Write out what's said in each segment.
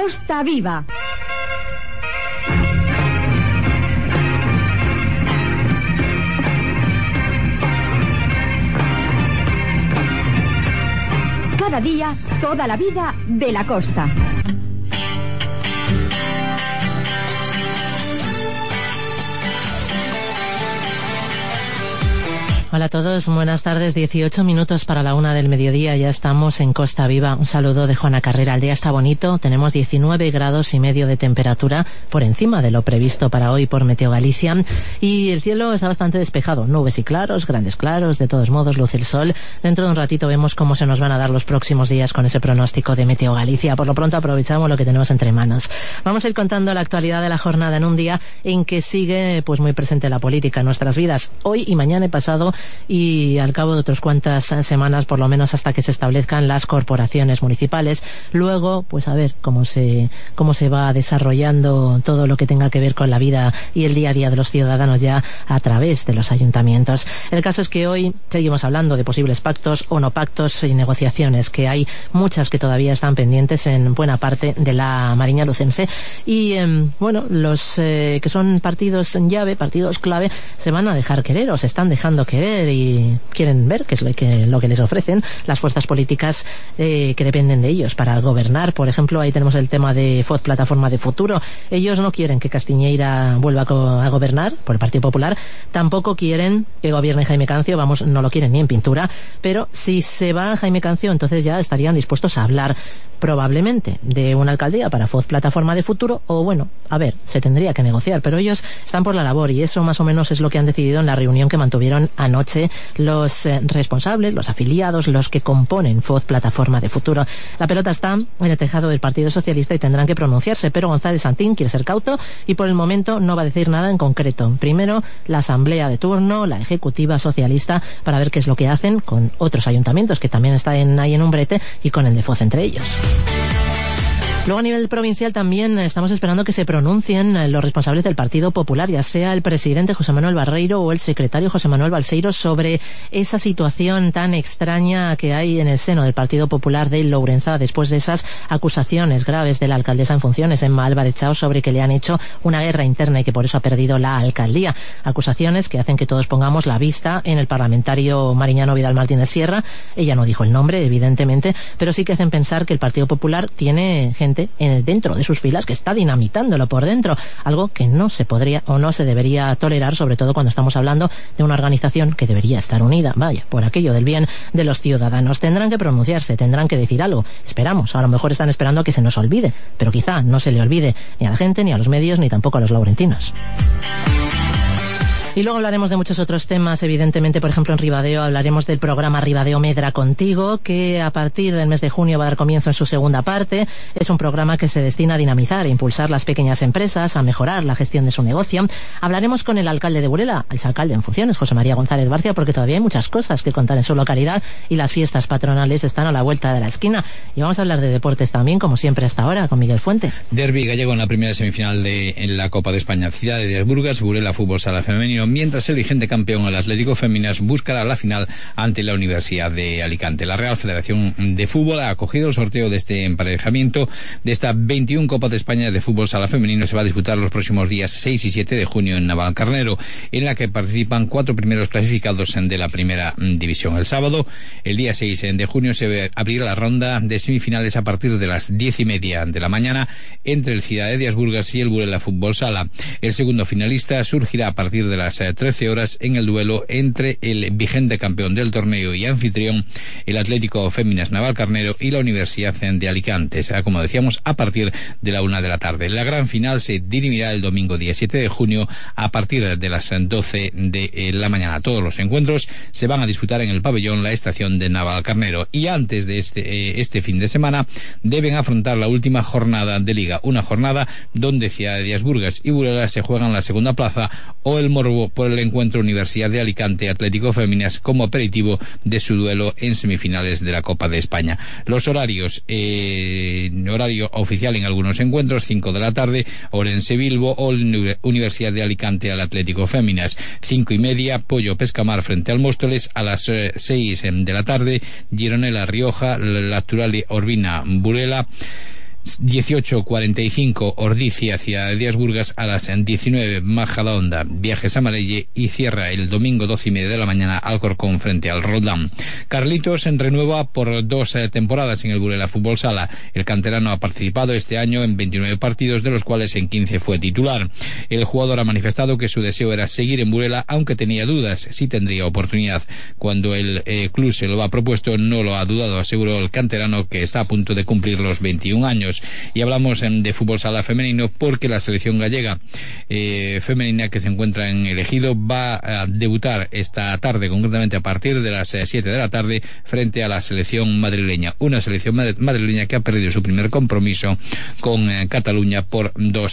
Costa Viva. Cada día, toda la vida de la costa. Hola a todos, buenas tardes, 18 minutos para la 1 del mediodía, ya estamos en Costa Viva. Un saludo de Juana Carrera. El día está bonito, tenemos 19 grados y medio de temperatura, por encima de lo previsto para hoy por Meteo Galicia, y el cielo está bastante despejado, nubes y claros, grandes claros, de todos modos luce el sol. Dentro de un ratito vemos cómo se nos van a dar los próximos días con ese pronóstico de Meteo Galicia. Por lo pronto aprovechamos lo que tenemos entre manos. Vamos a ir contando la actualidad de la jornada en un día en que sigue pues muy presente la política en nuestras vidas, hoy y mañana y pasado, y al cabo de otras cuantas semanas, por lo menos hasta que se establezcan las corporaciones municipales. Luego, pues a ver cómo se va desarrollando todo lo que tenga que ver con la vida y el día a día de los ciudadanos ya a través de los ayuntamientos. El caso es que hoy seguimos hablando de posibles pactos o no pactos y negociaciones, que hay muchas que todavía están pendientes en buena parte de la Mariña lucense, y bueno, los que son partidos llave, partidos clave, se van a dejar querer o se están dejando querer y quieren ver qué es lo que les ofrecen las fuerzas políticas que dependen de ellos para gobernar. Por ejemplo, ahí tenemos el tema de FOZ, Plataforma de Futuro. Ellos no quieren que Castiñeira vuelva a gobernar por el Partido Popular, tampoco quieren que gobierne Jaime Cancio, vamos, no lo quieren ni en pintura, pero si se va Jaime Cancio, entonces ya estarían dispuestos a hablar probablemente de una alcaldía para FOZ, Plataforma de Futuro, o bueno, a ver, se tendría que negociar, pero ellos están por la labor, y eso más o menos es lo que han decidido en la reunión que mantuvieron anoche los responsables, los afiliados, los que componen FOZ, Plataforma de Futuro. La pelota está en el tejado del Partido Socialista y tendrán que pronunciarse, pero González Santín quiere ser cauto y por el momento no va a decir nada en concreto. Primero la asamblea de turno, la ejecutiva socialista, para ver qué es lo que hacen con otros ayuntamientos que también están ahí en un brete, y con el de FOZ entre ellos. Luego a nivel provincial también estamos esperando que se pronuncien los responsables del Partido Popular, ya sea el presidente José Manuel Barreiro o el secretario José Manuel Balseiro, sobre esa situación tan extraña que hay en el seno del Partido Popular de Lourenza después de esas acusaciones graves de la alcaldesa en funciones, Emma Álvarez Chao, sobre que le han hecho una guerra interna y que por eso ha perdido la alcaldía. Acusaciones que hacen que todos pongamos la vista en el parlamentario mariñano Vidal Martínez Sierra. Ella no dijo el nombre, evidentemente, pero sí que hacen pensar que el Partido Popular tiene gente dentro de sus filas que está dinamitándolo por dentro, algo que no se podría o no se debería tolerar, sobre todo cuando estamos hablando de una organización que debería estar unida, vaya, por aquello del bien de los ciudadanos. Tendrán que pronunciarse, tendrán que decir algo, esperamos, a lo mejor están esperando a que se nos olvide, pero quizá no se le olvide ni a la gente, ni a los medios, ni tampoco a los laurentinos. Y luego hablaremos de muchos otros temas, evidentemente, por ejemplo, en Ribadeo hablaremos del programa Ribadeo Medra Contigo, que a partir del mes de junio va a dar comienzo en su segunda parte. Es un programa que se destina a dinamizar e impulsar las pequeñas empresas, a mejorar la gestión de su negocio. Hablaremos con el alcalde de Burela, el alcalde en funciones, José María González Barcia, porque todavía hay muchas cosas que contar en su localidad y las fiestas patronales están a la vuelta de la esquina. Y vamos a hablar de deportes también, como siempre hasta ahora, con Miguel Fuente. Derbi gallego en la primera semifinal en la Copa de España. Ciudad de Díaz Burgas, Burela Fútbol Sala Femenino, mientras el vigente campeón, el Atlético Féminas, buscará la final ante la Universidad de Alicante. La Real Federación de Fútbol ha acogido el sorteo de este emparejamiento de esta 21 Copa de España de Fútbol Sala Femenino. Se va a disputar los próximos días 6 y 7 de junio en Navalcarnero, en la que participan 4 primeros clasificados de la primera división. El sábado, el día 6 de junio, se abrirá la ronda de semifinales a partir de las 10:30 de la mañana entre el Ciudad de Díaz Burgas y el Burela Fútbol Sala. El segundo finalista surgirá a partir de las 13 horas en el duelo entre el vigente campeón del torneo y anfitrión, el Atlético Féminas Navalcarnero, y la Universidad de Alicante. Será, como decíamos, a partir de la 1 de la tarde. La gran final se dirimirá el domingo 17 de junio a partir de las 12 de la mañana. Todos los encuentros se van a disputar en el pabellón La Estación de Navalcarnero, y antes de este fin de semana deben afrontar la última jornada de Liga, una jornada donde Ciudad de Díaz Burgas y Burela se juegan la segunda plaza o el morbo por el encuentro Universidad de Alicante Atlético Féminas como aperitivo de su duelo en semifinales de la Copa de España. Los horarios, horario oficial en algunos encuentros, 5 de la tarde, Orense Bilbo o Universidad de Alicante al Atlético Féminas, 5:30, Pollo Pescamar frente al Móstoles, a las 6 de la tarde, Gironella Rioja, Naturale Urbina Burela, 18:45 Ordizia hacia Díaz Burgas, a las 19 Majadahonda, Viajes a Marelle, y cierra el domingo 12:30 de la mañana Alcorcón frente al Roldán. Carlitos renueva por 2 temporadas en el Burela Fútbol Sala. El canterano ha participado este año en 29 partidos, de los cuales en 15 fue titular. El jugador ha manifestado que su deseo era seguir en Burela, aunque tenía dudas si tendría oportunidad. Cuando el club se lo ha propuesto, no lo ha dudado, aseguró el canterano, que está a punto de cumplir los 21 años. Y hablamos de fútbol sala femenino porque la selección gallega femenina, que se encuentra en el Ejido, va a debutar esta tarde, concretamente a partir de las 7 de la tarde, frente a la selección madrileña. Una selección madrileña que ha perdido su primer compromiso con Cataluña por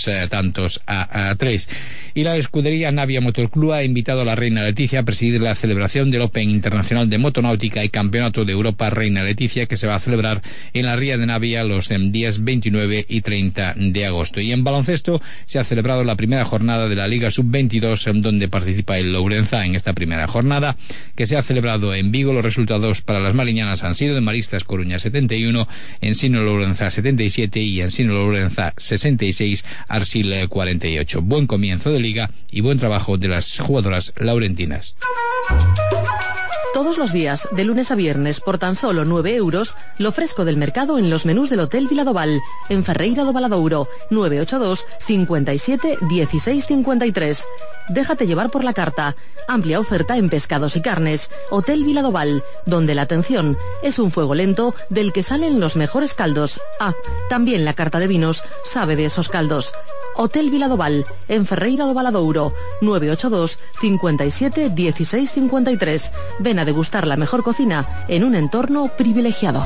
2-3. Y la escudería Navia Motor Club ha invitado a la Reina Leticia a presidir la celebración del Open Internacional de Motonáutica y Campeonato de Europa Reina Leticia, que se va a celebrar en la Ría de Navia los días 29 y 30 de agosto. Y en baloncesto se ha celebrado la primera jornada de la Liga Sub-22, donde participa el Lourenza. En esta primera jornada, que se ha celebrado en Vigo, los resultados para las mariñanas han sido de Maristas Coruña 71, Ensino Lourenza 77 y Ensino Lourenza 66, Arsil 48. Buen comienzo de liga y buen trabajo de las jugadoras laurentinas. Todos los días, de lunes a viernes, por tan solo 9 euros, lo fresco del mercado en los menús del Hotel Viladoval, en Ferreira do Valadouro, 982 57 16 53. Déjate llevar por la carta. Amplia oferta en pescados y carnes. Hotel Viladoval, donde la atención es un fuego lento del que salen los mejores caldos. Ah, también la carta de vinos sabe de esos caldos. Hotel Viladoval, en Ferreira do Valadouro, 982 57 16 53. Ven a degustar la mejor cocina en un entorno privilegiado.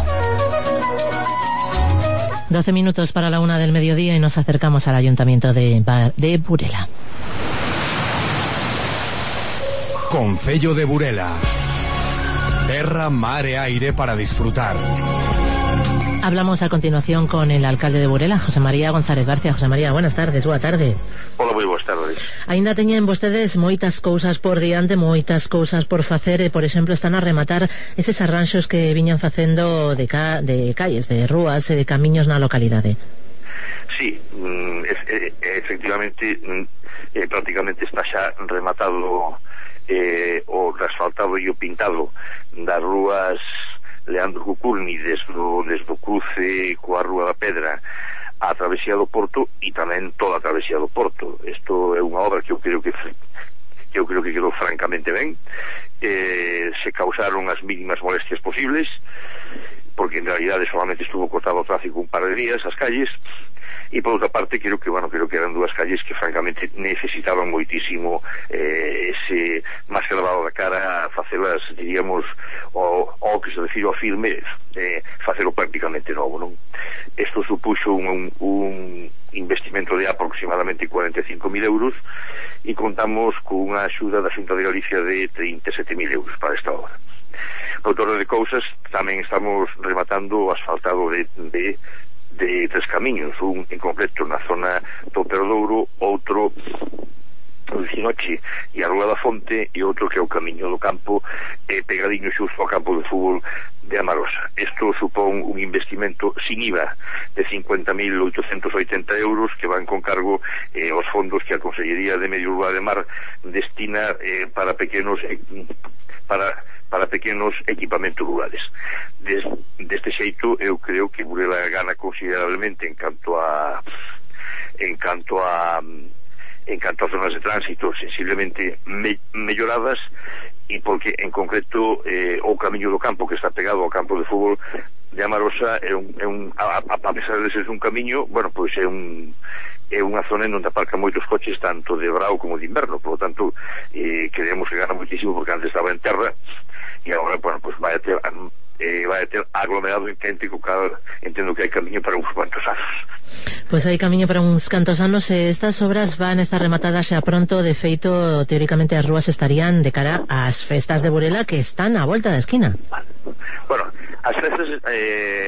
12 minutos para la 1 del mediodía y nos acercamos al Ayuntamiento de Burela. Concello de Burela. Terra, mar e aire para disfrutar. Hablamos a continuación con el alcalde de Burela, José María González Barcia. José María, buenas tardes, boa tarde. Hola, moi boas tardes. Aínda teñen vostedes moitas cousas por diante, moitas cousas por facer, por exemplo, están a rematar eses arranxos que viñan facendo de calles, de rúas e de camiños na localidade. Sí, efectivamente, prácticamente está xa rematado o asfaltado e o pintado das rúas Leandro Cucurni desde o cruce coa Rúa da Pedra a travesía do Porto e tamén toda a travesía do Porto. Isto é unha obra que eu creo que quedou francamente ben. Se causaron as mínimas molestias posibles, porque en realidade solamente estuvo cortado o tráfico un par de días as calles. E por outra parte creo que eran dúas calles que francamente necesitaban moitísimo ese máis elevado da cara, facelas, diríamos, o que se refiro a firme, facelo prácticamente novo, non? Isto supuxo un investimento de aproximadamente 45.000 euros e contamos con unha axuda da Xunta de Galicia de 37.000 euros para esta obra. Por todo de cousas, tamén estamos rematando o asfaltado de 3 camiños, un en concreto na zona do Perdouro, outro o Cinoche e a Rúa da Fonte, e outro que é o camiño do campo, pegadiño xusto ao campo de fútbol de Amarosa. Isto supón un investimento sin IVA de 50.880 euros que van con cargo aos fondos que a Consellería de Medio Urbano de Mar destina para pequenos equipamentos rurales. Deste xeito eu creo que Burela gana considerablemente en canto a zonas de tránsito sensiblemente melloradas, e porque en concreto o camiño do campo, que está pegado ao campo de fútbol de Amarosa, a pesar de ser un camiño, bueno, pois é unha zona en onde aparcan moitos coches tanto de verao como de inverno, por lo tanto creemos que gana moitísimo, porque antes estaba en terra e agora, bueno, pues vai a ter aglomerado en gente, co cal entendo que hai camiño para uns cuantos anos. Pois hai camiño para uns cantos anos, e estas obras van a estar rematadas xa pronto. De feito, teóricamente as rúas estarían de cara ás festas de Burela, que están á volta da esquina. Bueno, as festas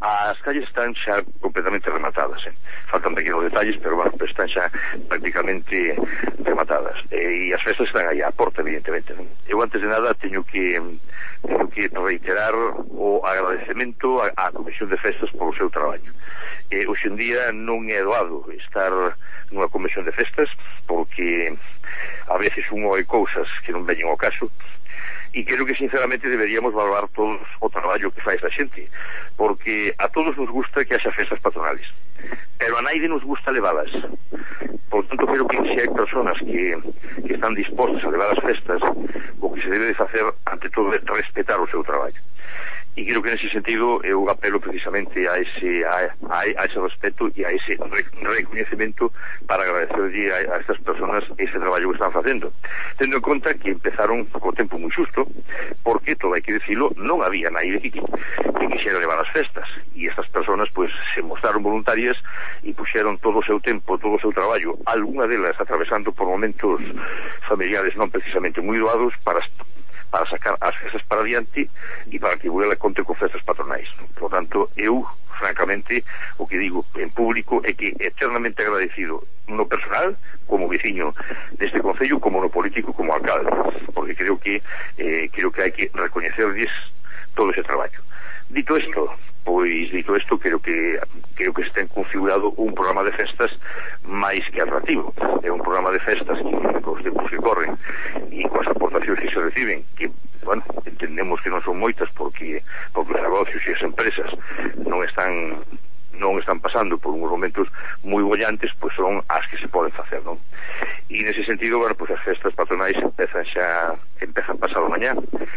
as calles están xa completamente rematadas, faltan pequenos detalles, pero bueno, están xa prácticamente rematadas, e as festas están aí á porta, evidentemente, non? Eu antes de nada teño que reiterar o agradecemento á Comisión de Festas polo seu traballo. Hoxe en día non é doado estar nunha comisión de festas, porque a veces uno hai cousas que non veñen ao caso, e creo que sinceramente deberíamos valorar todos o traballo que faz a xente, porque a todos nos gusta que haxa festas patronales, pero a naide nos gusta levalas. Por tanto, creo que se hai personas que están dispostas a levar as festas, o que se debe de facer ante todo é respetar o seu traballo. E creo que nese sentido eu apelo precisamente a ese respeto e a ese reconhecimento para agradecerlle a estas personas ese traballo que están facendo, tendo en conta que empezaron co tempo moi xusto, porque, todo hai que dicilo, non había naide que quixera levar as festas, e estas personas pois se mostraron voluntarias e puxeron todo o seu tempo, todo o seu traballo, algunha delas atravesando por momentos familiares non precisamente moi doados, para sacar as festas para adiante e para que Burela conte con festas patronais. Por tanto, eu, francamente, o que digo en público é que eternamente agradecido no personal, como veciño deste concello, como no político, como alcalde, porque creo que hai que recoñecerlles todo ese traballo. Dito isto, creo que se ten configurado un programa de festas máis que atractivo. É un programa de festas que, cos tempos que corren e coas aportacións que se reciben, que, bueno, entendemos que non son moitas porque os negocios e as empresas non están pasando por uns momentos moi bollantes, pois son as que se poden facer, non? E nese sentido, bueno, pois as festas patronais empezan pasado mañá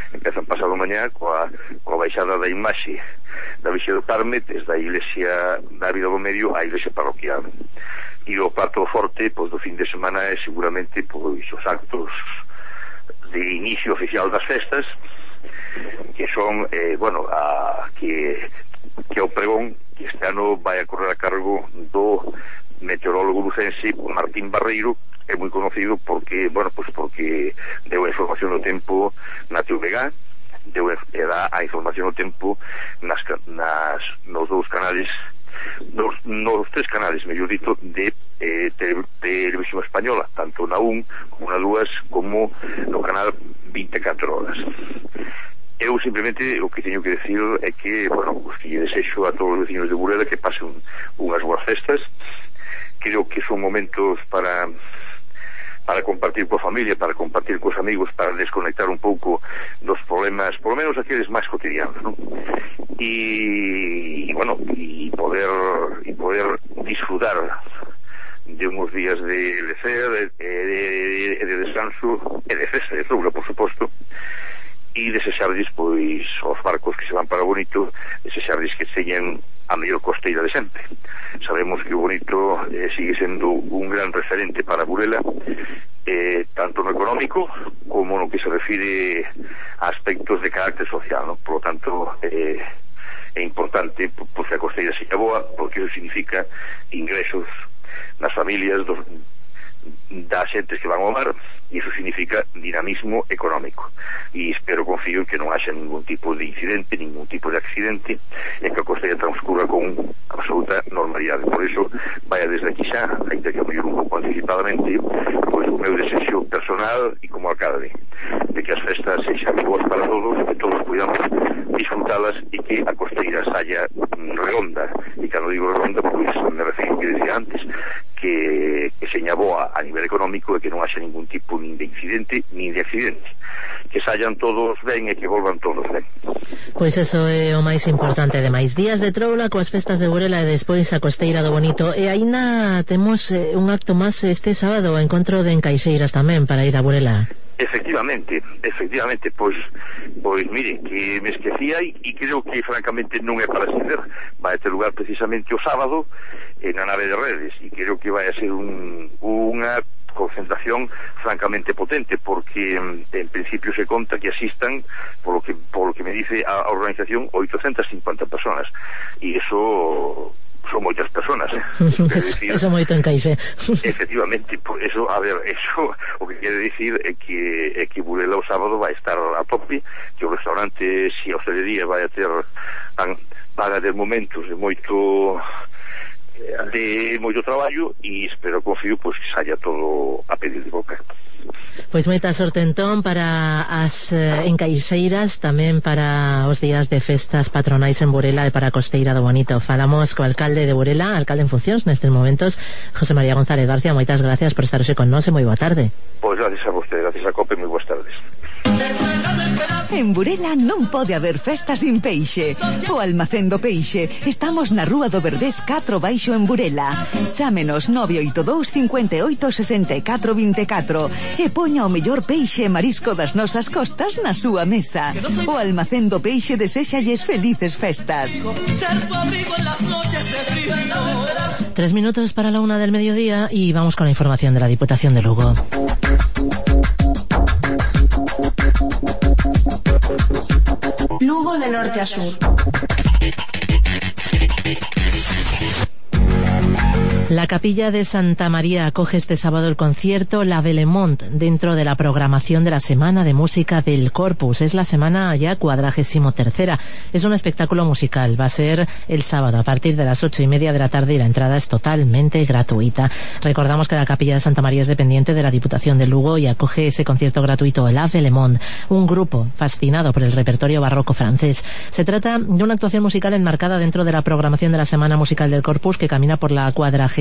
coa baixada da imaxe da Virxe do Carme desde a iglesia da Vida do Medio á iglesia parroquial. E o plato forte, pois, do fin de semana é seguramente, pois, os actos de inicio oficial das festas, que son, que o pregón que este ano vai a correr a cargo do meteorólogo lucense Martín Barreiro, é moi conocido porque deu a información do tempo na TVG, dá a información do tempo nos dous canales, nos tres canales, mellor dito, de televisión española, tanto na 1 como na 2 como no canal 24 horas. Eu simplemente o que teño que decir é que, bueno, os que lle desexo a todos os veciños de Burela que pasen unhas boas festas. Creo que son momentos para compartir coa familia, para compartir cos amigos, para desconectar un pouco dos problemas, por lo menos aqueles máis cotidianos, non? E poder disfrutar de uns días de lecer, de descanso e de festa, de troula, por suposto, e desexarles, pois, aos barcos que se van para Bonito, desexarles que teñen a mellor costeira de sempre. Sabemos que o Bonito sigue sendo un gran referente para Burela, tanto no económico como no que se refire a aspectos de carácter social, ¿no? Por lo tanto, é importante que a costeira sexa boa, porque eso significa ingresos nas familias das xentes que van ao mar, e iso significa dinamismo económico, e confío en que non haxa ningún tipo de incidente, ningún tipo de accidente, e que a costeira transcurra con absoluta normalidade. Por iso, vaya desde aquí xa, ainda que a mellor un pouco anticipadamente, pois o meu desexo personal e como alcalde de que as festas sexan boas para todos, que todos podamos disfrutalas e que a costeira saia redonda, e cando digo redonda, pois me refiro que decía antes, que seña boa a nivel económico e que non haxa ningún tipo nin de incidente nin de accidente, que saian todos ben e que volvan todos ben. Pois eso é o máis importante. Ademais, días de troula coas festas de Burela e despois a costeira do Bonito, e aínda temos un acto máis este sábado, o encontro de encaixeiras tamén para ir a Burela. Efectivamente, pois mire, que me esquecía e creo que francamente non é para esquecer. Vai ter lugar precisamente o sábado na nave de Redes, e creo que vai a ser unha concentración francamente potente, porque en principio se conta que asistan, por lo que me dice a organización, 850 personas, e eso son moitas personas, eso moito encaixe. Efectivamente, por eso, eso o que quere dicir é que Burela o sábado vai estar a tope, que o restaurante, si a hostelería vai a ter van a haber momentos de moito traballo e espero, confío, pois que saia todo a pedir de boca. Pois moita sorte entón para as encaixeiras, tamén para os días de festas patronais en Burela e para a Costeira do Bonito. Falamos co alcalde de Burela, alcalde en funcións nestes momentos, José María González Barcia. Moitas gracias por estar hoxe con nós e moi boa tarde. Pois gracias a vostede, gracias a COPE, moi boas tardes. En Burela non pode haber festa sin peixe. O Almacén do Peixe. Estamos na Rúa do Verdés 4 baixo en Burela. Chámenos 982 58 64 24 e poña o mellor peixe e marisco das nosas costas na súa mesa. O Almacén do Peixe deséxalles felices festas. 3 minutos para la 1 del mediodía y vamos con la información de la Diputación de Lugo. Lugo de norte a sur. La Capilla de Santa María acoge este sábado el concierto La Belemont dentro de la programación de la Semana de Música del Corpus. Es la semana ya 43ª. Es un espectáculo musical. Va a ser el sábado a partir de las 8:30 de la tarde y la entrada es totalmente gratuita. Recordamos que la Capilla de Santa María es dependiente de la Diputación de Lugo y acoge ese concierto gratuito La Belemont, un grupo fascinado por el repertorio barroco francés. Se trata de una actuación musical enmarcada dentro de la programación de la Semana Musical del Corpus que camina por la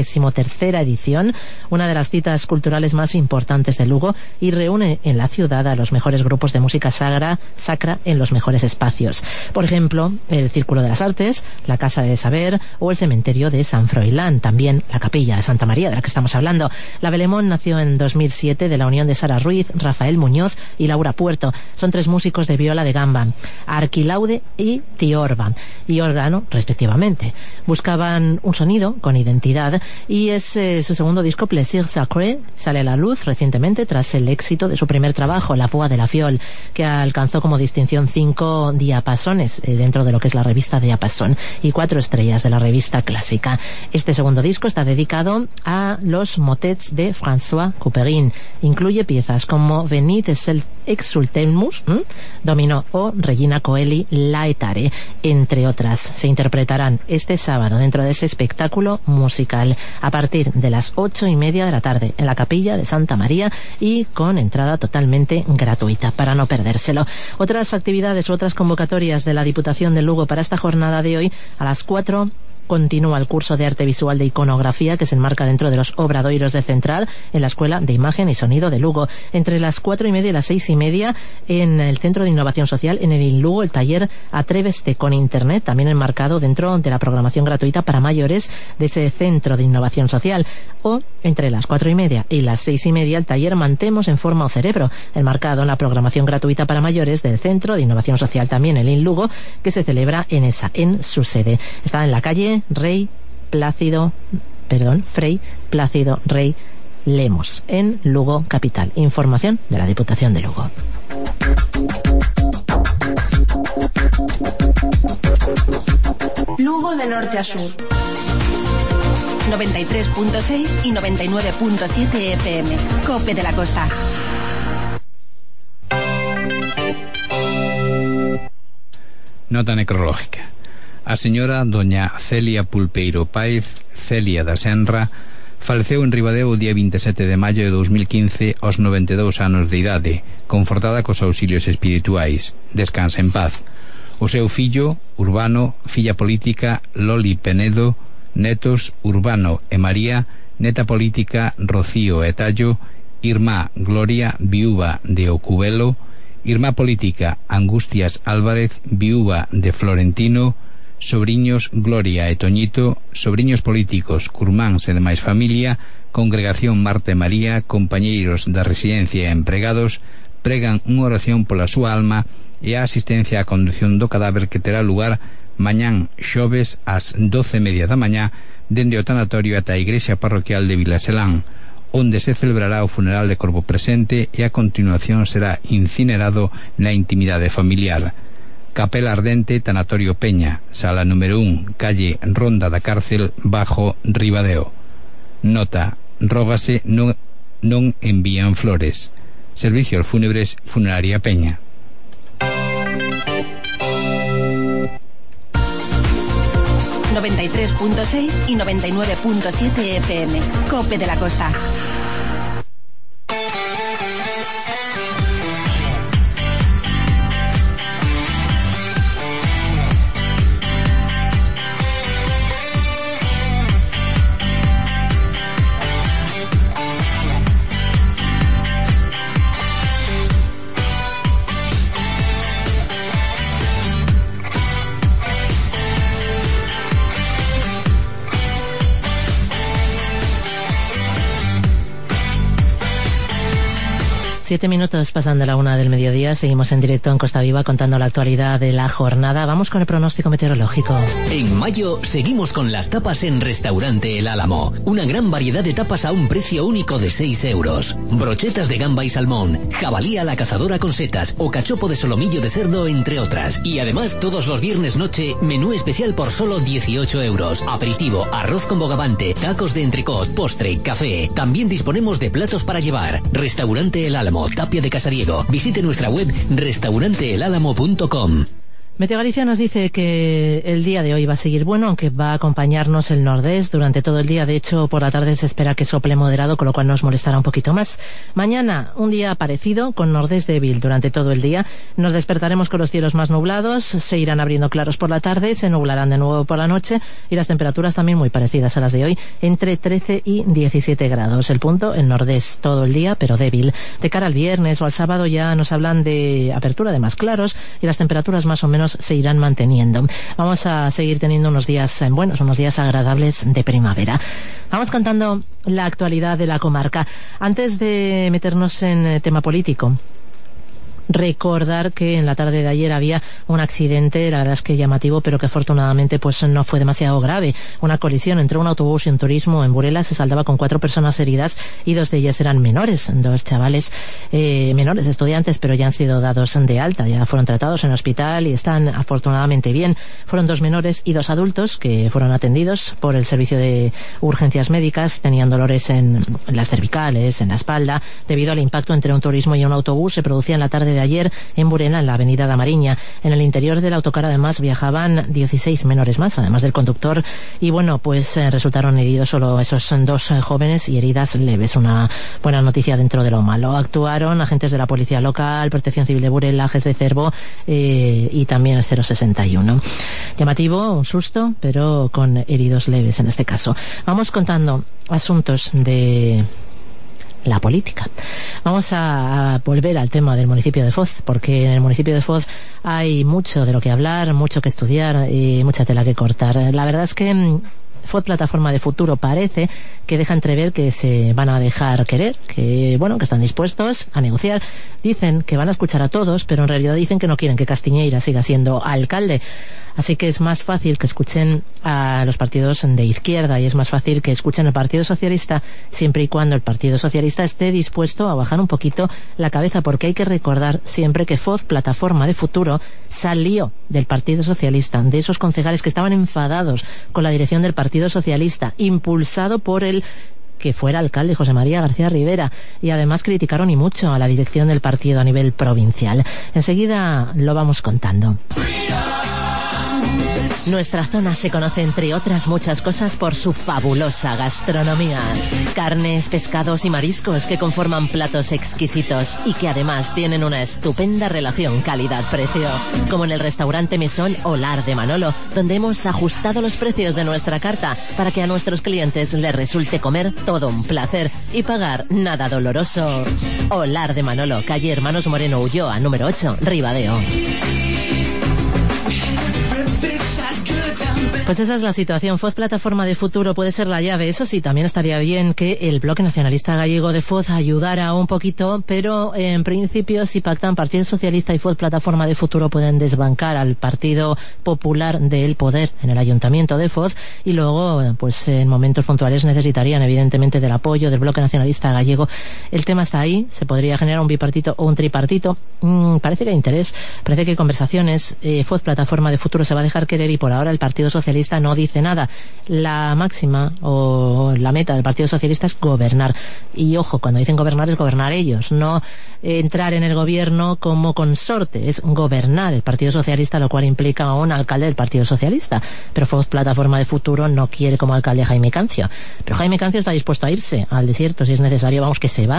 43ª edición, una de las citas culturales más importantes de Lugo, y reúne en la ciudad a los mejores grupos de música sacra en los mejores espacios. Por ejemplo, el Círculo de las Artes, la Casa de Saber o el Cementerio de San Froilán, también la Capilla de Santa María, de la que estamos hablando. La Belemont nació en 2007 de la unión de Sara Ruiz, Rafael Muñoz y Laura Puerto. Son 3 músicos de viola de gamba, arquilaude y tiorba, y órgano, respectivamente. Buscaban un sonido con identidad y es su segundo disco, Plaisir Sacré, sale a la luz recientemente tras el éxito de su primer trabajo, La Voix de la Fiole, que alcanzó como distinción 5 diapasones dentro de lo que es la revista Diapason y 4 estrellas de la revista Clásica. Este segundo disco está dedicado a los motets de François Couperin. Incluye piezas como Venite Exultemus, Dominó o Regina Coeli Laetare, entre otras. Se interpretarán este sábado dentro de ese espectáculo musical a partir de las 8:30 de la tarde en la Capilla de Santa María y con entrada totalmente gratuita para no perdérselo. Otras actividades u otras convocatorias de la Diputación de Lugo para esta jornada de hoy: a las 4 continúa el curso de arte visual de iconografía que se enmarca dentro de los obradoiros de Central en la Escuela de Imagen y Sonido de Lugo. Entre las 4:30 y las 6:30 en el Centro de Innovación Social, en el INLugo, el taller Atréveste con Internet, también enmarcado dentro de la programación gratuita para mayores de ese Centro de Innovación Social. O entre las 4:30 y las 6:30 el taller Mantemos en Forma o Cerebro, enmarcado en la programación gratuita para mayores del Centro de Innovación Social, también el INLugo, que se celebra en su sede. Está en la calle Frei Plácido Rey Lemos, en Lugo capital. Información de la Diputación de Lugo. Lugo de norte a sur. 93.6 y 99.7 FM. COPE de la Costa. Nota necrológica. A señora doña Celia Pulpeiro Páez, Celia da Senra, faleceu en Ribadeo o día 27 de maio de 2015 aos 92 anos de idade, confortada cos auxilios espirituais. Descansa en paz. O seu fillo, Urbano, filla política, Loli Penedo, netos, Urbano e María, neta política, Rocío e Tallo, irmá, Gloria, viúva de Ocubelo, irmá política, Angustias Álvarez, viúva de Florentino, sobriños Gloria e Toñito, sobriños políticos Curmáns e demais familia, Congregación Marta e María, compañeiros da residencia e empregados, pregan unha oración pola súa alma e a asistencia á condución do cadáver que terá lugar mañán xoves ás 12:30 da mañá dende o tanatorio ata a igrexa parroquial de Vilaselán, onde se celebrará o funeral de corpo presente e a continuación será incinerado na intimidade familiar. Capela Ardente, Tanatorio Peña, sala número 1, calle Ronda da Cárcel, bajo Ribadeo. Nota: rógase non envían flores. Servicios fúnebres, Funeraria Peña. 93.6 y 99.7 FM. COPE de la Costa. Siete minutos pasan de la 1 del mediodía. Seguimos en directo en Costa Viva contando la actualidad de la jornada. Vamos con el pronóstico meteorológico. En mayo seguimos con las tapas en Restaurante El Álamo. Una gran variedad de tapas a un precio único de 6 euros. Brochetas de gamba y salmón, jabalí a la cazadora con setas o cachopo de solomillo de cerdo, entre otras. Y además todos los viernes noche, menú especial por solo 18 euros. Aperitivo, arroz con bogavante, tacos de entrecot, postre, café. También disponemos de platos para llevar. Restaurante El Álamo, Tapia de Casariego. Visite nuestra web restauranteelálamo.com. Meteo Galicia nos dice que el día de hoy va a seguir bueno, aunque va a acompañarnos el nordés durante todo el día. De hecho, por la tarde se espera que sople moderado, con lo cual nos molestará un poquito más. Mañana, un día parecido, con nordés débil durante todo el día. Nos despertaremos con los cielos más nublados, se irán abriendo claros por la tarde, se nublarán de nuevo por la noche y las temperaturas también muy parecidas a las de hoy, entre 13 y 17 grados. El punto, el nordés todo el día, pero débil. De cara al viernes o al sábado ya nos hablan de apertura de más claros y las temperaturas más o menos se irán manteniendo. Vamos a seguir teniendo unos días buenos, unos días agradables de primavera. Vamos contando la actualidad de la comarca. Antes de meternos en tema político, recordar que en la tarde de ayer había un accidente, la verdad es que llamativo, pero que afortunadamente pues no fue demasiado grave. Una colisión entre un autobús y un turismo en Burela. Se saldaba con 4 personas heridas y 2 de ellas eran menores, 2 chavales menores, estudiantes, pero ya han sido dados de alta, ya fueron tratados en el hospital y están afortunadamente bien. Fueron 2 menores y 2 adultos que fueron atendidos por el servicio de urgencias médicas. Tenían dolores en las cervicales, en la espalda, debido al impacto entre un turismo y un autobús. Se producía en la tarde de ayer en Burela, en la avenida da Mariña. En el interior del autocar además viajaban 16 menores más, además del conductor, y bueno, pues resultaron heridos solo esos 2 jóvenes y heridas leves. Una buena noticia dentro de lo malo. Actuaron agentes de la Policía Local, Protección Civil de Burela, GES de Cervo y también el 061. Llamativo, un susto, pero con heridos leves en este caso. Vamos contando asuntos de la política. Vamos a volver al tema del municipio de Foz, porque en el municipio de Foz hay mucho de lo que hablar, mucho que estudiar y mucha tela que cortar. La verdad es que Foz Plataforma de Futuro parece que deja entrever que se van a dejar querer, que bueno, que están dispuestos a negociar. Dicen que van a escuchar a todos, pero en realidad dicen que no quieren que Castiñeira siga siendo alcalde. Así que es más fácil que escuchen a los partidos de izquierda y es más fácil que escuchen al Partido Socialista, siempre y cuando el Partido Socialista esté dispuesto a bajar un poquito la cabeza, porque hay que recordar siempre que Foz Plataforma de Futuro salió del Partido Socialista, de esos concejales que estaban enfadados con la dirección del Partido Socialista, impulsado por el que fuera alcalde José María García Rivera, y además criticaron y mucho a la dirección del partido a nivel provincial. Enseguida lo vamos contando. Nuestra zona se conoce, entre otras muchas cosas, por su fabulosa gastronomía. Carnes, pescados y mariscos que conforman platos exquisitos y que además tienen una estupenda relación calidad-precio. Como en el restaurante Mesón Olar de Manolo, donde hemos ajustado los precios de nuestra carta para que a nuestros clientes les resulte comer todo un placer y pagar nada doloroso. Olar de Manolo, calle Hermanos Moreno Ulloa, número 8, Ribadeo. Pues esa es la situación. Foz Plataforma de Futuro puede ser la llave. Eso sí, también estaría bien que el Bloque Nacionalista Gallego de Foz ayudara un poquito, pero en principio, si pactan Partido Socialista y Foz Plataforma de Futuro, pueden desbancar al Partido Popular del poder en el Ayuntamiento de Foz, y luego, pues en momentos puntuales necesitarían evidentemente del apoyo del Bloque Nacionalista Gallego. El tema está ahí. Se podría generar un bipartito o un tripartito. Parece que hay interés, parece que hay conversaciones. Foz Plataforma de Futuro se va a dejar querer y por ahora el Partido Socialista Socialista no dice nada. La máxima o la meta del Partido Socialista es gobernar. Y ojo, cuando dicen gobernar es gobernar ellos, no entrar en el gobierno como consorte, es gobernar el Partido Socialista, lo cual implica a un alcalde del Partido Socialista. Pero Voz Plataforma de Futuro no quiere como alcalde a Jaime Cancio. Pero Jaime Cancio está dispuesto a irse al desierto si es necesario, vamos, que se va,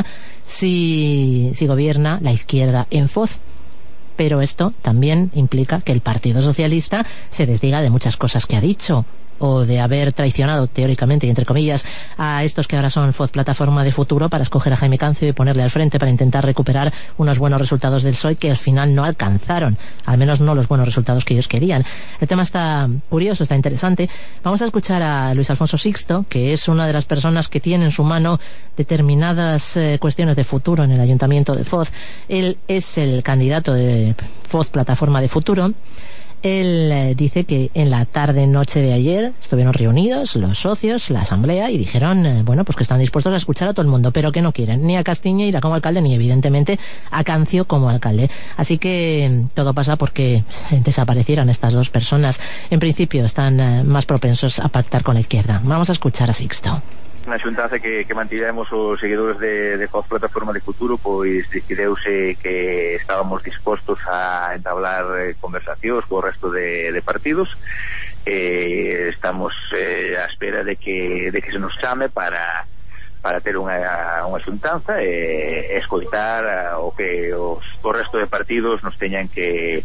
si gobierna la izquierda en Foz. Pero esto también implica que el Partido Socialista se desdiga de muchas cosas que ha dicho, o de haber traicionado teóricamente y entre comillas a estos que ahora son Voz Plataforma de Futuro para escoger a Jaime Cancio y ponerle al frente para intentar recuperar unos buenos resultados del PSOE que al final no alcanzaron, al menos no los buenos resultados que ellos querían. El tema está curioso, está interesante. Vamos a escuchar a Luis Alfonso Sixto, que es una de las personas que tiene en su mano determinadas cuestiones de futuro en el Ayuntamiento de Foz. Él es el candidato de Voz Plataforma de Futuro. Él dice que en la tarde-noche de ayer estuvieron reunidos los socios, la asamblea, y dijeron, bueno, pues que están dispuestos a escuchar a todo el mundo, pero que no quieren ni a Castiñeira como alcalde, ni evidentemente a Cancio como alcalde. Así que todo pasa porque desaparecieran estas dos personas. En principio están más propensos a pactar con la izquierda. Vamos a escuchar a Sixto. Na xuntanza que mantivemos os seguidores de Voz Plataforma de Futuro, pois decideuse que estábamos dispostos a entablar conversacións co resto de partidos. Estamos á espera de que se nos chame para ter unha xuntanza e escoitar o que o resto de partidos nos teñan que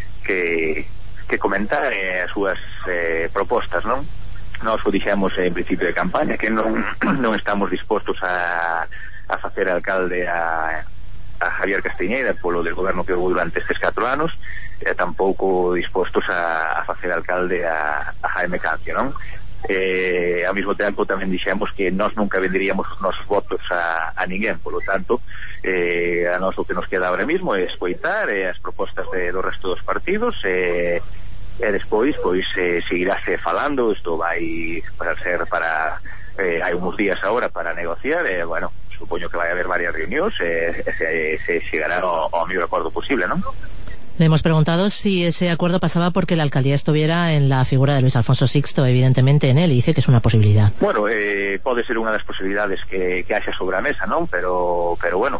comentar as súas propostas, non? Nós o dixemos en principio de campaña que non estamos dispostos a facer alcalde a Javier Castiñeira polo del goberno que houve durante estes 4 anos, tampouco dispostos a facer alcalde a Jaime Cancio, non? Ao mesmo tempo tamén dixemos que nós nunca venderíamos os nosos votos a ninguén, polo tanto a nós o que nos queda ahora mismo é escoitar as propostas do resto dos partidos e despois pois seguirase falando. Isto vai ser para hai uns días agora para negociar bueno, supoño que vai haber varias reunións se chegará ao mellor acordo posible, non? Le hemos preguntado si ese acuerdo pasaba porque la alcaldía estuviera en la figura de Luis Alfonso Sixto, evidentemente en él, y dice que es una posibilidad. Bueno, pode ser unha das posibilidades que haxa sobre a mesa, non? Pero bueno,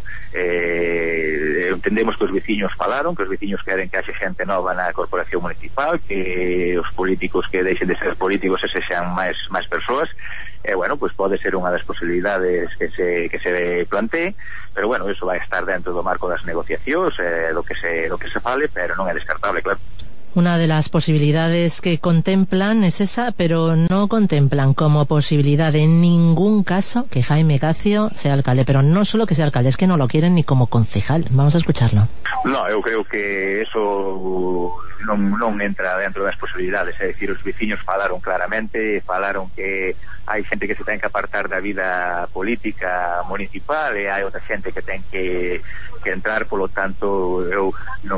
entendemos que os veciños falaron, que os veciños queren que haxe xente nova na corporación municipal, que os políticos que deixen de ser políticos e sexan máis persoas. Bueno, pues pode ser unha das posibilidades que se plantee, pero bueno, eso vai estar dentro do marco das negociacións, do que se fale, pero non é descartable, claro. Una de las posibilidades que contemplan es esa, pero no contemplan como posibilidad en ningún caso que Jaime Cancio sea alcalde. Pero no solo que sea alcalde, es que no lo quieren ni como concejal. Vamos a escucharlo. No, eu creo que eso non entra dentro das posibilidades. É dicir, os veciños falaron claramente, falaron que hai xente que se ten que apartar da vida política municipal e hai outra xente que ten que entrar, polo tanto eu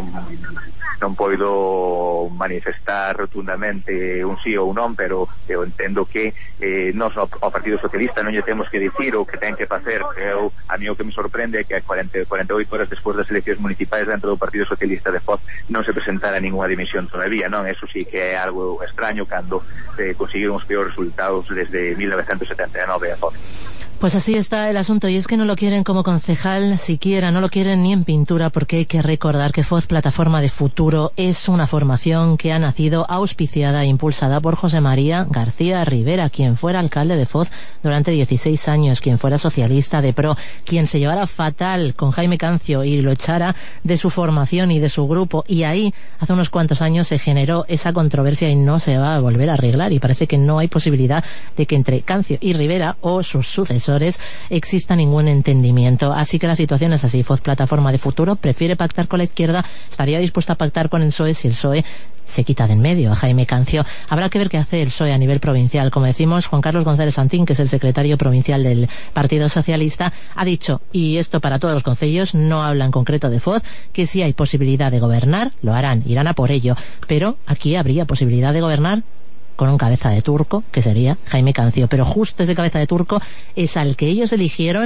non poido manifestar rotundamente un sí ou un non, pero eu entendo que nós ao Partido Socialista non lle temos que dicir o que ten que facer. A mí o que me sorprende é que 48 horas despois das eleccións municipais dentro do Partido Socialista de Foz non se presentara ninguna dimisión todavía, non? Eso sí que é algo extraño cando conseguiron os peores resultados desde 1979 a Foz. Pues así está el asunto, y es que no lo quieren como concejal siquiera, no lo quieren ni en pintura, porque hay que recordar que Voz Plataforma de Futuro es una formación que ha nacido auspiciada e impulsada por José María García Rivera, quien fuera alcalde de Foz durante 16 años, quien fuera socialista de PRO, quien se llevara fatal con Jaime Cancio y lo echara de su formación y de su grupo, y ahí hace unos cuantos años se generó esa controversia y no se va a volver a arreglar, y parece que no hay posibilidad de que entre Cancio y Rivera o sus sucesores exista ningún entendimiento. Así que la situación es así. Voz Plataforma de Futuro prefiere pactar con la izquierda, estaría dispuesta a pactar con el PSOE si el PSOE se quita de en medio a Jaime Cancio. Habrá que ver qué hace el PSOE a nivel provincial. Como decimos, Juan Carlos González Santín, que es el secretario provincial del Partido Socialista, ha dicho, y esto para todos los concellos, no habla en concreto de Foz, que si hay posibilidad de gobernar, lo harán, irán a por ello. Pero aquí habría posibilidad de gobernar con un cabeza de turco, que sería Jaime Cancio. Pero justo ese cabeza de turco es al que ellos eligieron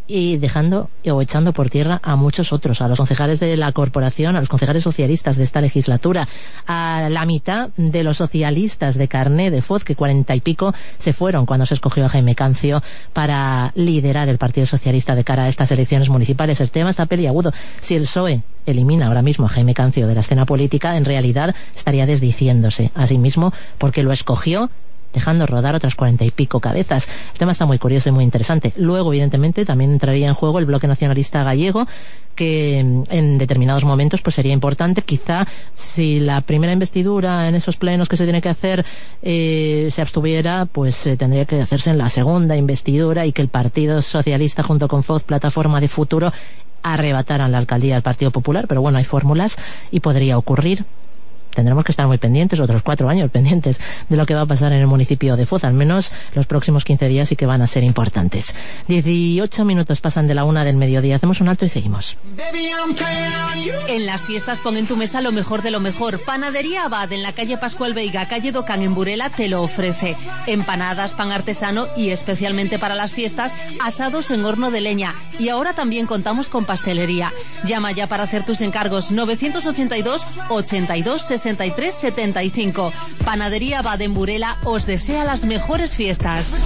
y dejando o echando por tierra a muchos otros, a los concejales de la corporación, a los concejales socialistas de esta legislatura, a la mitad de los socialistas de carné de Foz, que 40 y pico se fueron cuando se escogió a Jaime Cancio para liderar el Partido Socialista de cara a estas elecciones municipales. El tema está peliagudo. Si el PSOE elimina ahora mismo a Jaime Cancio de la escena política, en realidad estaría desdiciéndose a sí mismo porque lo escogió dejando rodar otras 40 y pico cabezas. El tema está muy curioso y muy interesante. Luego, evidentemente, también entraría en juego el bloque nacionalista gallego, que en determinados momentos pues sería importante. Quizá si la primera investidura en esos plenos que se tiene que hacer se abstuviera, pues tendría que hacerse en la segunda investidura y que el Partido Socialista junto con Foz, Plataforma de Futuro, arrebataran la alcaldía al Partido Popular. Pero bueno, hay fórmulas y podría ocurrir. Tendremos que estar muy pendientes, otros 4 años pendientes de lo que va a pasar en el municipio de Foz, al menos los próximos 15 días sí que van a ser importantes. 18 minutos pasan de la 1 del mediodía. Hacemos un alto y seguimos. En las fiestas pon en tu mesa lo mejor de lo mejor. Panadería Abad en la calle Pascual Veiga, calle Docán en Burela, te lo ofrece. Empanadas, pan artesano y especialmente para las fiestas, asados en horno de leña. Y ahora también contamos con pastelería. Llama ya para hacer tus encargos. 982 82 63 75. Panadería Abad en Burela os desea las mejores fiestas.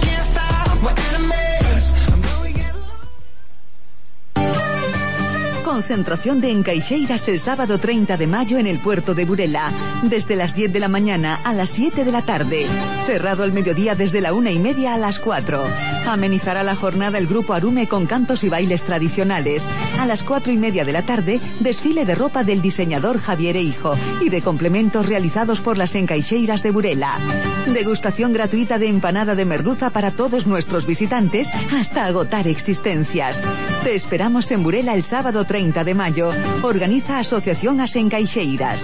Concentración de Encaixeiras el sábado 30 de mayo en el puerto de Burela, desde las 10 de la mañana a las 7 de la tarde. Cerrado al mediodía desde la 1:30 a las 4. Amenizará la jornada el grupo Arume con cantos y bailes tradicionales. A las 4:30 de la tarde, desfile de ropa del diseñador Javier Eijo y de complementos realizados por las Encaixeiras de Burela. Degustación gratuita de empanada de merluza para todos nuestros visitantes hasta agotar existencias. Te esperamos en Burela el sábado 30 de mayo. Organiza Asociación As Encaixeiras.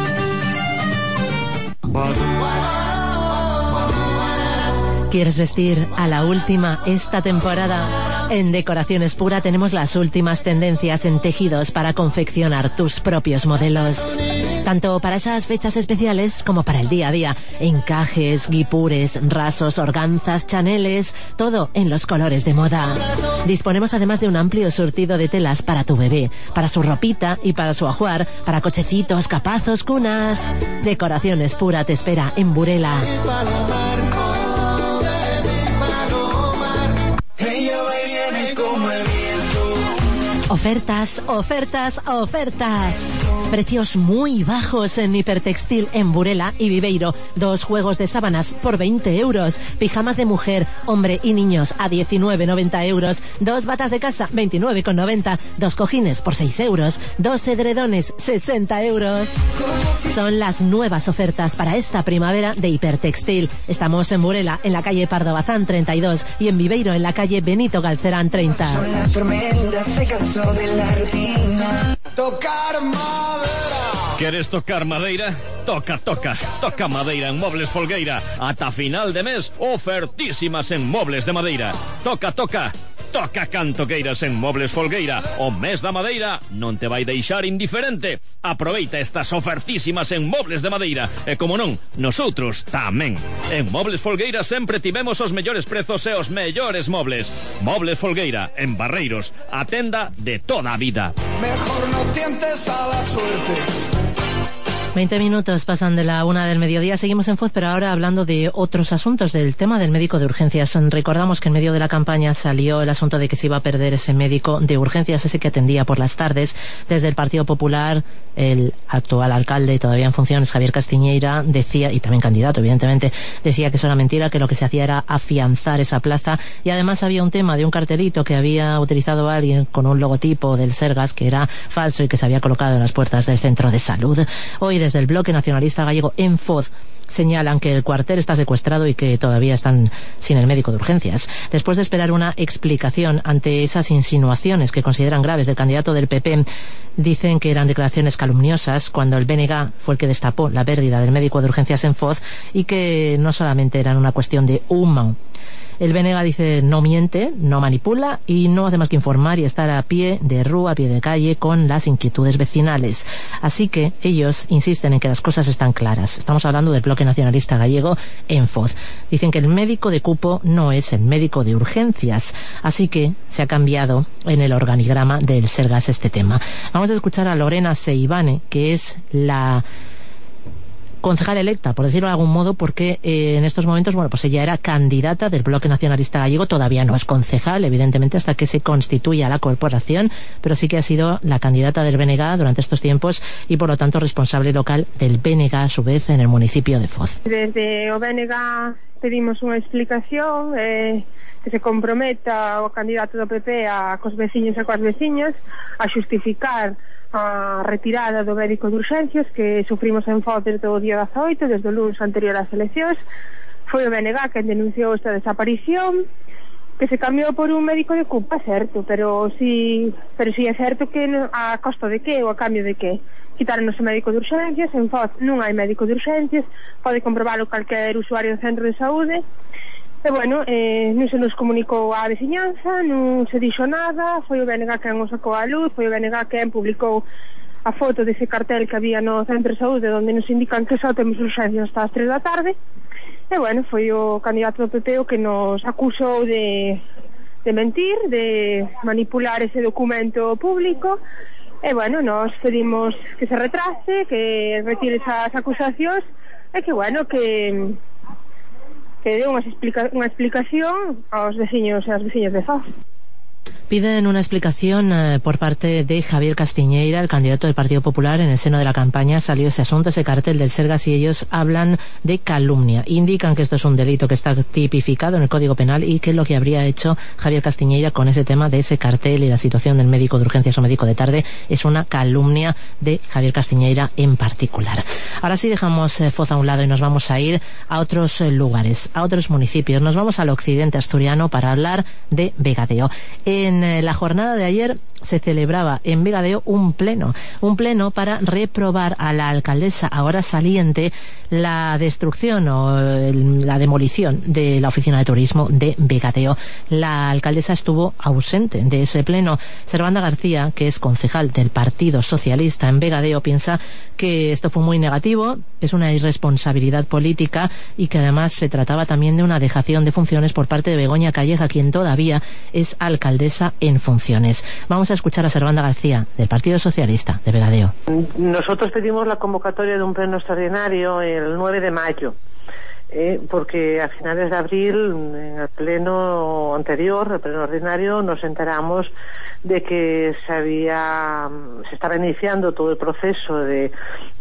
¿Quieres vestir a la última esta temporada? En Decoraciones Pura tenemos las últimas tendencias en tejidos para confeccionar tus propios modelos. Tanto para esas fechas especiales como para el día a día. Encajes, guipures, rasos, organzas, chaneles, todo en los colores de moda. Disponemos además de un amplio surtido de telas para tu bebé, para su ropita y para su ajuar, para cochecitos, capazos, cunas. Decoraciones Pura te espera en Burela. Ofertas, ofertas, ofertas. Precios muy bajos en Hipertextil en Burela y Viveiro. 2 juegos de sábanas por 20 euros. Pijamas de mujer, hombre y niños a 19,90 euros. 2 batas de casa, 29,90. 2 cojines por 6 euros. 2 edredones, 60 euros. Son las nuevas ofertas para esta primavera de Hipertextil. Estamos en Burela, en la calle Pardo Bazán 32 y en Viveiro, en la calle Benito Galcerán 30. De la rutina. Tocar madera. ¿Quieres tocar madeira? Toca madeira en Mobles Folgueira. Ata final de mes, ofertísimas en Mobles de Madeira. Toca canto queiras en Mobles Folgueira. O mes da madeira non te vai deixar indiferente. Aproveita estas ofertísimas en Mobles de Madeira. E como non, nosotros tamén. En Mobles Folgueira sempre tivemos os mellores prezos e os mellores mobles. Mobles Folgueira, en Barreiros, a tenda de toda a vida. Mejor no tientes a la suerte. 20 minutos pasan de la 1 del mediodía. Seguimos en Foz, pero ahora hablando de otros asuntos, del tema del médico de urgencias. Recordamos que en medio de la campaña salió el asunto de que se iba a perder ese médico de urgencias, ese que atendía por las tardes. Desde el Partido Popular, el actual alcalde, todavía en funciones, Javier Castiñeira, decía, y también candidato, evidentemente, decía que eso era mentira, que lo que se hacía era afianzar esa plaza. Y además había un tema de un cartelito que había utilizado alguien con un logotipo del Sergas que era falso y que se había colocado en las puertas del centro de salud. Hoy, desde el bloque nacionalista gallego en Foz, señalan que el cuartel está secuestrado y que todavía están sin el médico de urgencias. Después de esperar una explicación ante esas insinuaciones que consideran graves del candidato del PP, dicen que eran declaraciones calumniosas cuando el BNG fue el que destapó la pérdida del médico de urgencias en Foz y que no solamente eran una cuestión de humo, El BNG dice no miente, no manipula y no hace más que informar y estar a pie de rúa, a pie de calle con las inquietudes vecinales. Así que ellos insisten en que las cosas están claras. Estamos hablando del Bloque Nacionalista Gallego en Foz. Dicen que el médico de cupo no es el médico de urgencias, así que se ha cambiado en el organigrama del Sergas este tema. Vamos a escuchar a Lorena Seivane, que es la concejal electa, por decirlo de algún modo, porque en estos momentos, bueno, pues ella era candidata del Bloque Nacionalista Gallego, todavía no es concejal, evidentemente, hasta que se constituya la corporación, pero sí que ha sido la candidata del BNG durante estos tiempos y, por lo tanto, responsable local del BNG, a su vez, en el municipio de Foz. Desde o BNG pedimos unha explicación que se comprometa o candidato do PP cos veciños e coas veciñas a xustificar a retirada do médico de urgencias que sufrimos en Foz desde o día 18, desde o lunes anterior ás eleccións. Foi o BNG quen denunciou esta desaparición, que se cambiou por un médico de cupa, certo, pero si é certo que a costa de que ou a cambio de que quitaron o médico de urgencias. En Foz non hai médico de urgencias, pode comprobarlo calquer usuario do centro de saúde. E bueno, non se nos comunicou a veciñanza, non se dixo nada, foi o BNG quen o sacou a luz, foi o BNG quen publicou a foto dese cartel que había no centro de saúde onde nos indican que só temos urgencias hasta as 3 da tarde. E bueno, foi o candidato do PP o que nos acusou de mentir, de manipular ese documento público. E bueno, nos pedimos que se retrase, que retire esas acusacións e que bueno, que dé unha explicación aos veciños e ás veciñas de Foz. Piden una explicación por parte de Javier Castiñeira, el candidato del Partido Popular. En el seno de la campaña salió ese asunto, ese cartel del Sergas, y ellos hablan de calumnia. Indican que esto es un delito que está tipificado en el Código Penal y que lo que habría hecho Javier Castiñeira con ese tema de ese cartel y la situación del médico de urgencias o médico de tarde es una calumnia de Javier Castiñeira en particular. Ahora sí dejamos Foz a un lado y nos vamos a ir a otros lugares, a otros municipios. Nos vamos al occidente asturiano para hablar de Vegadeo. En la jornada de ayer se celebraba en Vegadeo un pleno para reprobar a la alcaldesa ahora saliente la destrucción o la demolición de la oficina de turismo de Vegadeo. La alcaldesa estuvo ausente de ese pleno. Servanda García, que es concejal del Partido Socialista en Vegadeo, piensa que esto fue muy negativo, es una irresponsabilidad política y que además se trataba también de una dejación de funciones por parte de Begoña Calleja, quien todavía es alcaldesa en funciones. Vamos a escuchar a Servanda García, del Partido Socialista de Vegadeo. Nosotros pedimos la convocatoria de un pleno extraordinario el 9 de mayo, porque a finales de abril, en el pleno anterior, el pleno ordinario, nos enteramos de que se estaba iniciando todo el proceso de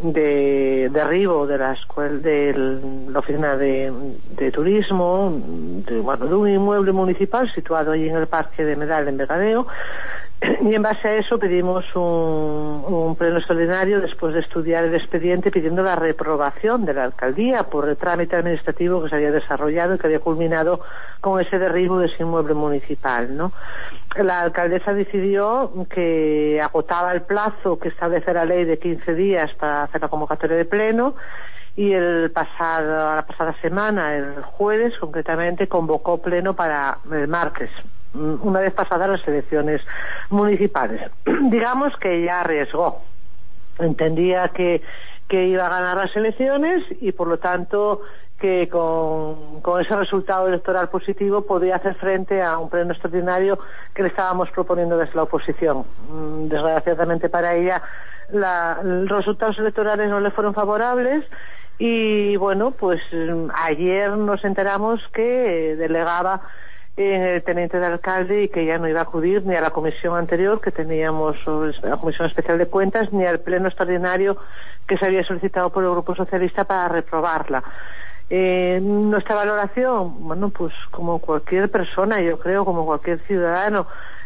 derribo de la oficina de turismo, de un inmueble municipal situado allí en el Parque de Medal en Vegadeo. Y en base a eso pedimos un pleno extraordinario después de estudiar el expediente, pidiendo la reprobación de la alcaldía por el trámite administrativo que se había desarrollado y que había culminado con ese derribo de ese inmueble municipal, ¿no? La alcaldesa decidió que agotaba el plazo que establece la ley de 15 días para hacer la convocatoria de pleno, y la pasada semana, el jueves concretamente, convocó pleno para el martes, una vez pasadas las elecciones municipales. Digamos que ya arriesgó, entendía que iba a ganar las elecciones y por lo tanto que con ese resultado electoral positivo podía hacer frente a un pleno extraordinario que le estábamos proponiendo desde la oposición. Desgraciadamente para ella los resultados electorales no le fueron favorables. Y bueno, pues ayer nos enteramos que delegaba el teniente de alcalde y que ya no iba a acudir ni a la comisión anterior que teníamos, la Comisión Especial de Cuentas, ni al pleno extraordinario que se había solicitado por el Grupo Socialista para reprobarla. Nuestra valoración, bueno, pues como cualquier persona, yo creo, como cualquier ciudadano,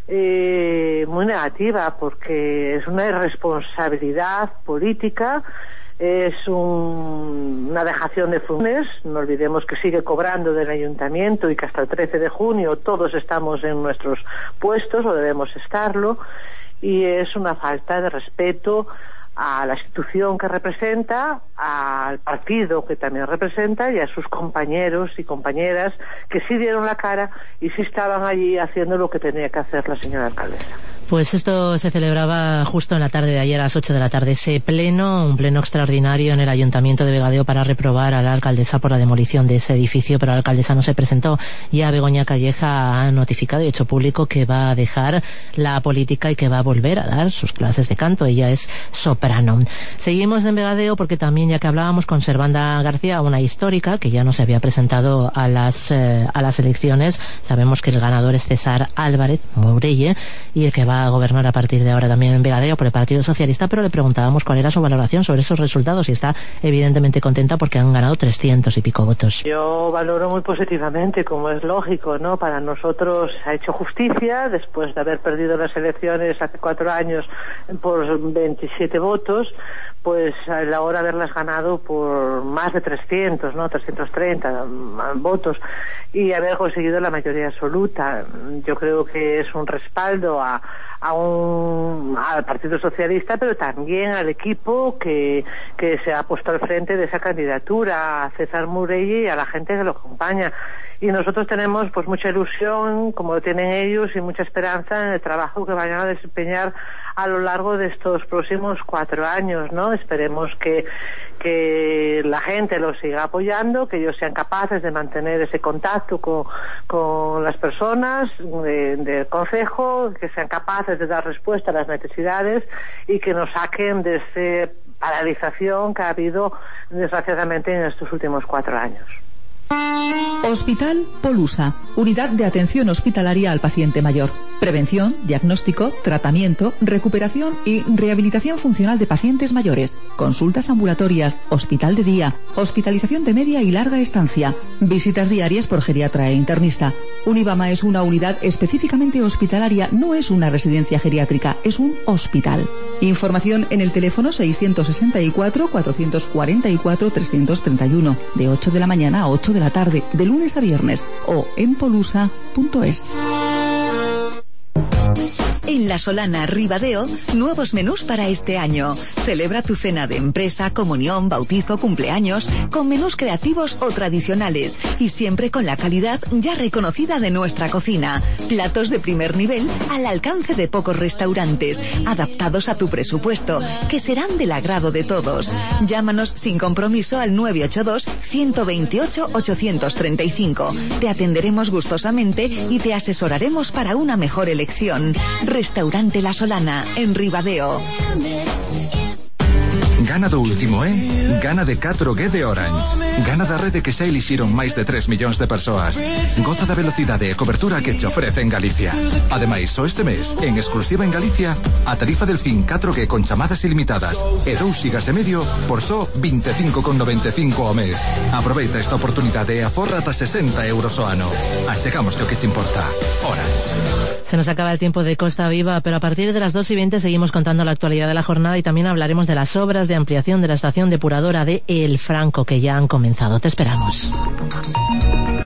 muy negativa, porque es una irresponsabilidad política, es una dejación de funciones. No olvidemos que sigue cobrando del ayuntamiento y que hasta el 13 de junio todos estamos en nuestros puestos o debemos estarlo, y es una falta de respeto a la institución que representa, al partido que también representa y a sus compañeros y compañeras que sí dieron la cara y sí estaban allí haciendo lo que tenía que hacer la señora alcaldesa. Pues esto se celebraba justo en la tarde de ayer a las 8 de la tarde. Ese pleno, un pleno extraordinario en el Ayuntamiento de Vegadeo para reprobar a la alcaldesa por la demolición de ese edificio, pero la alcaldesa no se presentó. Ya Begoña Calleja ha notificado y hecho público que va a dejar la política y que va a volver a dar sus clases de canto. Ella es soprano. Seguimos en Vegadeo porque también, ya que hablábamos con Servanda García, una histórica que ya no se había presentado a las elecciones. Sabemos que el ganador es César Álvarez Mourelle y el que va a gobernar a partir de ahora también en Vegadeo por el Partido Socialista, pero le preguntábamos cuál era su valoración sobre esos resultados y está evidentemente contenta porque han ganado 300 y pico votos. Yo valoro muy positivamente, como es lógico, ¿no? Para nosotros ha hecho justicia después de haber perdido las elecciones hace 4 años por 27 votos, pues a la hora de haberlas ganado por más de 300, ¿no? 330 votos y haber conseguido la mayoría absoluta. Yo creo que es un respaldo al Partido Socialista, pero también al equipo que se ha puesto al frente de esa candidatura, a César Mourelle y a la gente que lo acompaña. Y nosotros tenemos pues mucha ilusión, como lo tienen ellos, y mucha esperanza en el trabajo que vayan a desempeñar a lo largo de estos próximos 4 años, ¿no? Esperemos que la gente los siga apoyando, que ellos sean capaces de mantener ese contacto con las personas del concejo, que sean capaces de dar respuesta a las necesidades y que nos saquen de esa paralización que ha habido desgraciadamente en estos últimos 4 años. Hospital Polusa, unidad de atención hospitalaria al paciente mayor. Prevención, diagnóstico, tratamiento, recuperación y rehabilitación funcional de pacientes mayores. Consultas ambulatorias, hospital de día, hospitalización de media y larga estancia, visitas diarias por geriatra e internista. Univama es una unidad específicamente hospitalaria, no es una residencia geriátrica, es un hospital. Información en el teléfono 664-444-331, de 8 de la mañana a 8 de la tarde, de lunes a viernes, o en polusa.es. En La Solana, Ribadeo, nuevos menús para este año. Celebra tu cena de empresa, comunión, bautizo, cumpleaños, con menús creativos o tradicionales y siempre con la calidad ya reconocida de nuestra cocina. Platos de primer nivel al alcance de pocos restaurantes, adaptados a tu presupuesto, que serán del agrado de todos. Llámanos sin compromiso al 982-128-835. Te atenderemos gustosamente y te asesoraremos para una mejor elección. Restaurante La Solana, en Ribadeo. Gana do último, Gana de 4G de Orange. Gana da rede que xa elixiron máis de 3 millóns de persoas. Goza da velocidade e cobertura que che ofrece en Galicia. Ademais, só este mes, en exclusiva en Galicia, a tarifa del fin 4G con chamadas ilimitadas e 2 gigas e medio por só 25,95 ao mes. Aproveita esta oportunidade e aforra ata 60 euros ao ano. Achegamos que o que te importa. Orange. Se nos acaba el tiempo de Costa Viva, pero a partir de las 2:20 seguimos contando la actualidad de la jornada y también hablaremos de las obras de ampliación de la estación depuradora de El Franco que ya han comenzado. Te esperamos.